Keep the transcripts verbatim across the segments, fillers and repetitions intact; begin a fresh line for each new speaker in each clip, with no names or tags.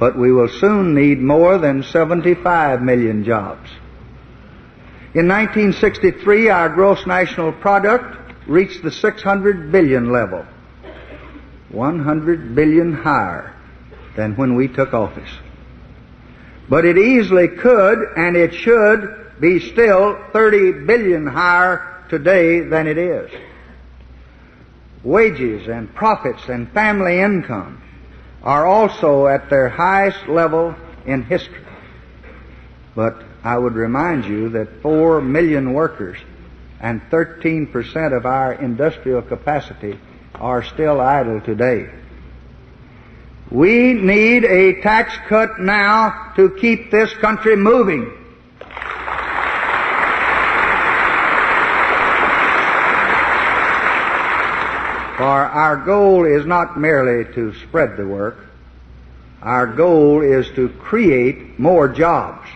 but we will soon need more than seventy-five million jobs. In nineteen sixty-three, our gross national product reached the six hundred billion level, one hundred billion higher than when we took office. But it easily could and it should be still thirty billion higher today than it is. Wages and profits and family income are also at their highest level in history. But I would remind you that four million workers and thirteen percent of our industrial capacity are still idle today. We need a tax cut now to keep this country moving. For our goal is not merely to spread the work. Our goal is to create more jobs.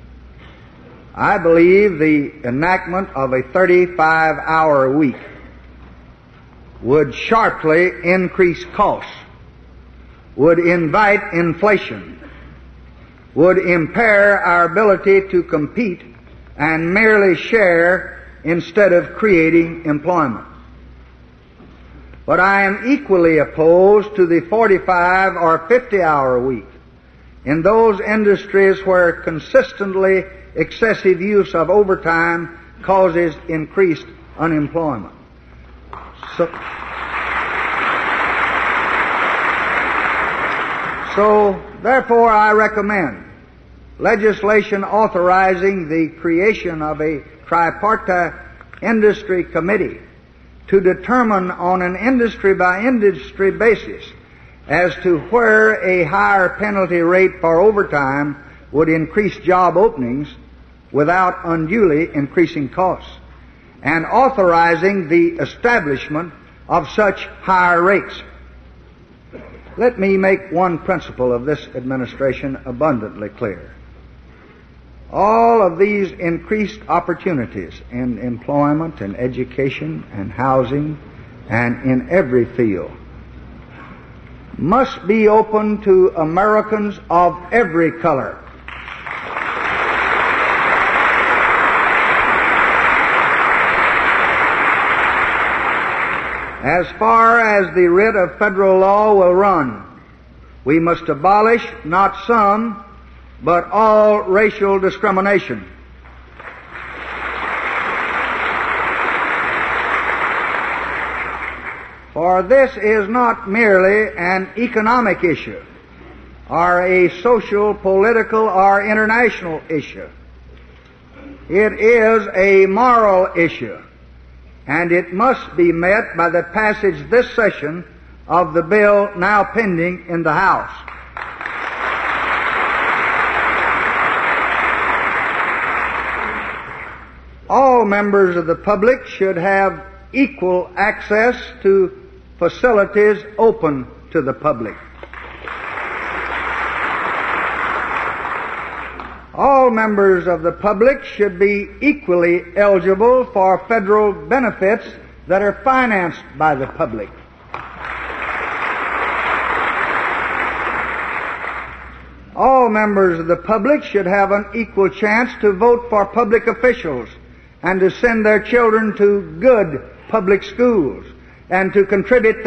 I believe the enactment of a thirty-five hour week would sharply increase costs, would invite inflation, would impair our ability to compete and merely share instead of creating employment. But I am equally opposed to the forty-five or fifty hour week in those industries where consistently excessive use of overtime causes increased unemployment. So, so therefore I recommend legislation authorizing the creation of a tripartite industry committee to determine on an industry-by-industry basis as to where a higher penalty rate for overtime would increase job openings without unduly increasing costs, and authorizing the establishment of such higher rates. Let me make one principle of this administration abundantly clear. All of these increased opportunities in employment and education and housing and in every field must be open to Americans of every color. As far as the writ of federal law will run, we must abolish not some, but all racial discrimination. For this is not merely an economic issue, or a social, political, or international issue. It is a moral issue, and it must be met by the passage this session of the bill now pending in the House. All members of the public should have equal access to facilities open to the public. All members of the public should be equally eligible for federal benefits that are financed by the public. All members of the public should have an equal chance to vote for public officials and to send their children to good public schools and to contribute